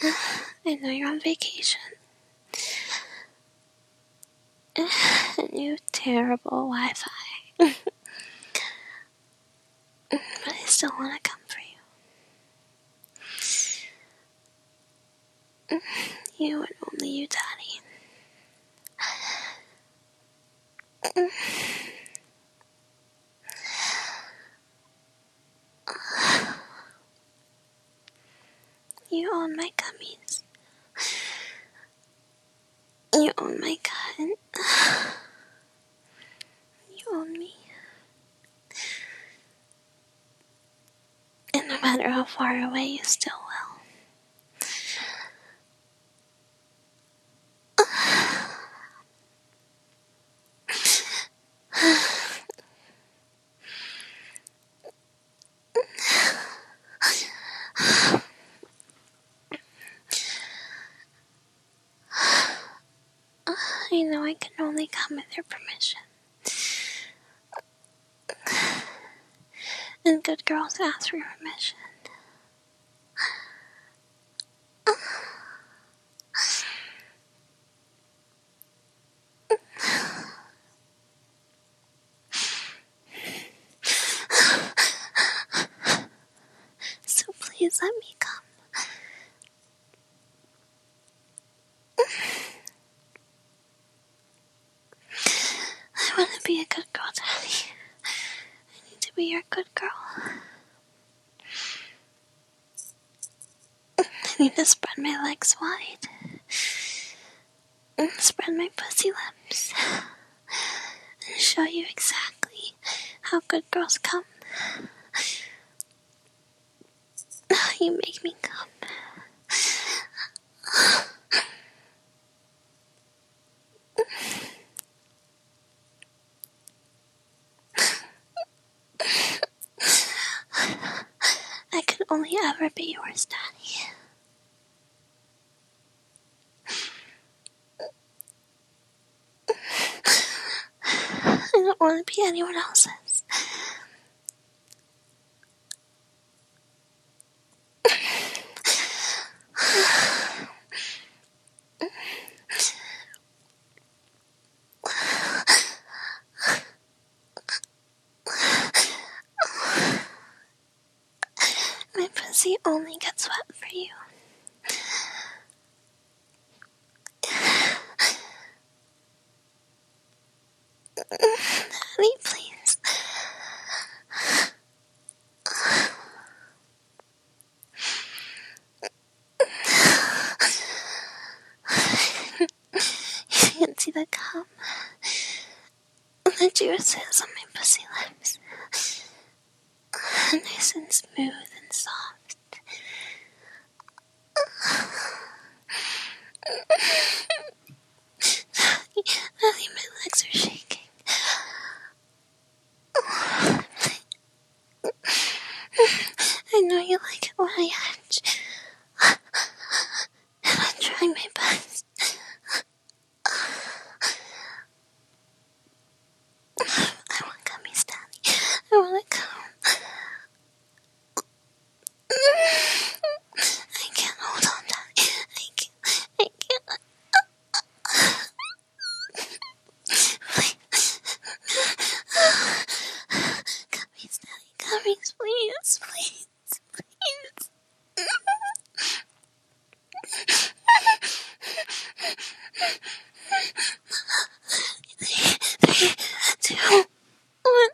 I know you're on vacation. And you have terrible Wi-Fi. But I still want to come for you. You and only you, Daddy. You own my gummies. You own my gun. You own me. And no matter how far away, you still will. I know I can only come with your permission. And good girls ask for your permission. So please let me come. I want to be a good girl, Daddy. I need to be your good girl. I need to spread my legs wide. And spread my pussy lips. And show you exactly how good girls come. How you make me come. I could only ever be yours, Daddy. I don't want to be anyone else's. My pussy only gets wet for you. Daddy, please. You can see the cum. The juices on my pussy lips. Nice and smooth and soft. Daddy, my legs are shaking. I know you like it when I edge. And I'm trying my best. I want gummies, Daddy. I want to come. I can't hold on, Daddy. I can't. Please. Gummies, Daddy. Gummies, please. Please. Please. 3, 2, 1.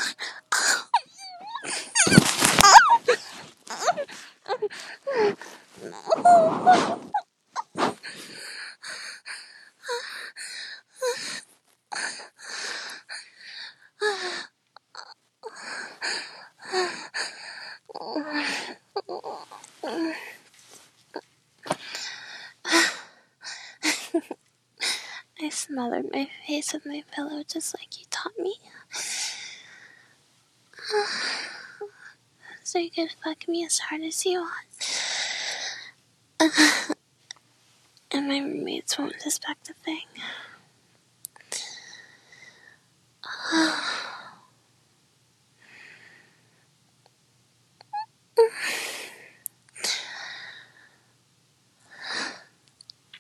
I smothered my face with my pillow just like you taught me. So you could fuck me as hard as you want. And my roommates won't suspect a thing.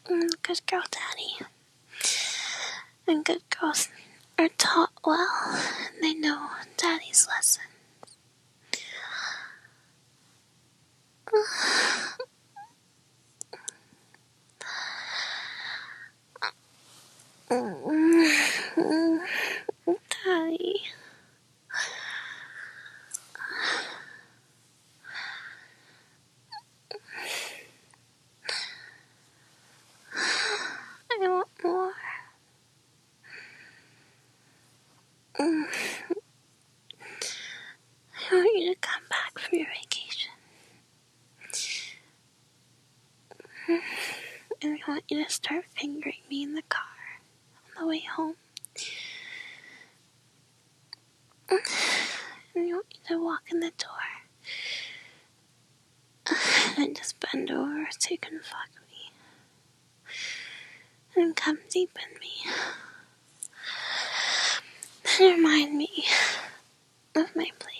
Good girl, Daddy. And good girls are taught well. They know Daddy's lesson. Daddy. I want more. I want you to come back from your vacation. And I want you to start fingering me in the car on the way home. And I want you to walk in the door. And just bend over so you can fuck me. And come deep in me. And remind me of my place.